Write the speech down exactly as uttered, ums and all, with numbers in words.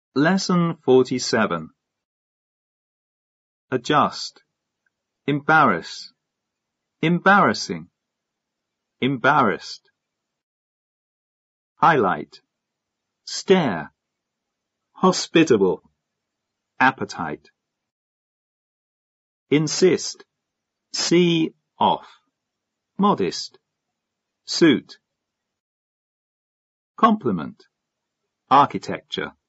Lesson forty-seven. Adjust. Embarrass. Embarrassing. Embarrassed. Highlight. Stare. Hospitable. Appetite. Insist. See off. Modest. Suit. Compliment. Architecture.